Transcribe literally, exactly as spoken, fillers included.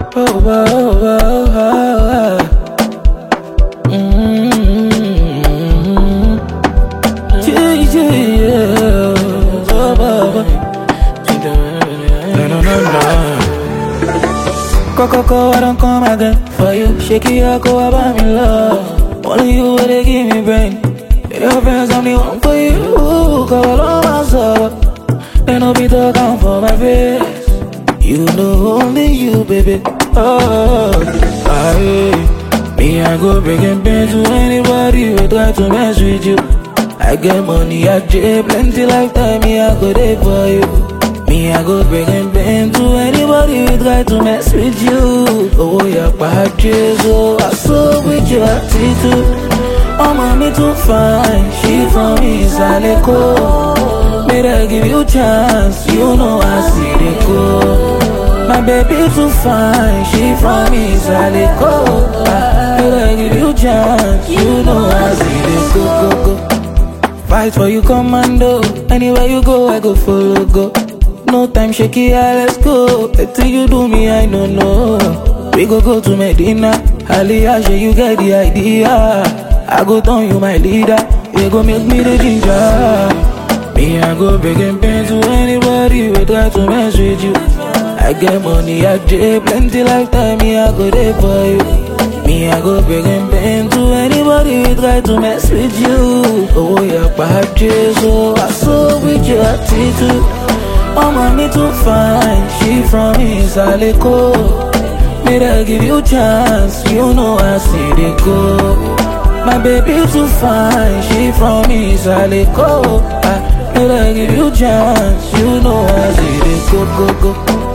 Oh, oh, oh, oh, oh. Mm-hmm. Yeah, yeah, yeah. Oh, oh, oh. No, no, no, no. Coco, Coco, I don't come again for you. Shaky, I go about me love. Only you will they give me brain. Your friends, I'm the one for you. Call on myself. They no be talking for my face. You know only you, baby. Oh, aye. Me, I go breaking pain to anybody who try to mess with you. I get money, I get plenty lifetime. Me, I go there for you. Me, I go breaking pain to anybody who try to mess with you. Oh, yeah, patches. Oh, I saw with your attitude. Oh, mommy too fine, she from Isaleko. May I give you chance, you know I see the go. My baby too fine, she from Isaleko. May I give you chance, you know I see the go, go, go. Fight for you, commando. Anywhere you go, I go follow, go. No time, shaky, ah, let's go. Until you do me, I don't know. We go go to Medina, Aliyah, you get the idea. I go turn you my leader, you go make me the ginger. Me, I go breaking pain to anybody who try to mess with you. I get money, I get plenty lifetime, me, I go there for you. Me, I go breaking pain to anybody who try to mess with you. Oh, yeah, patches, so I saw with your attitude. Oh, mommy too fine, she from Isaleko. May I give you chance, you know I see the go. My baby too fine, she from Isaleko. I May I give you chance, you know I see the go, go, go.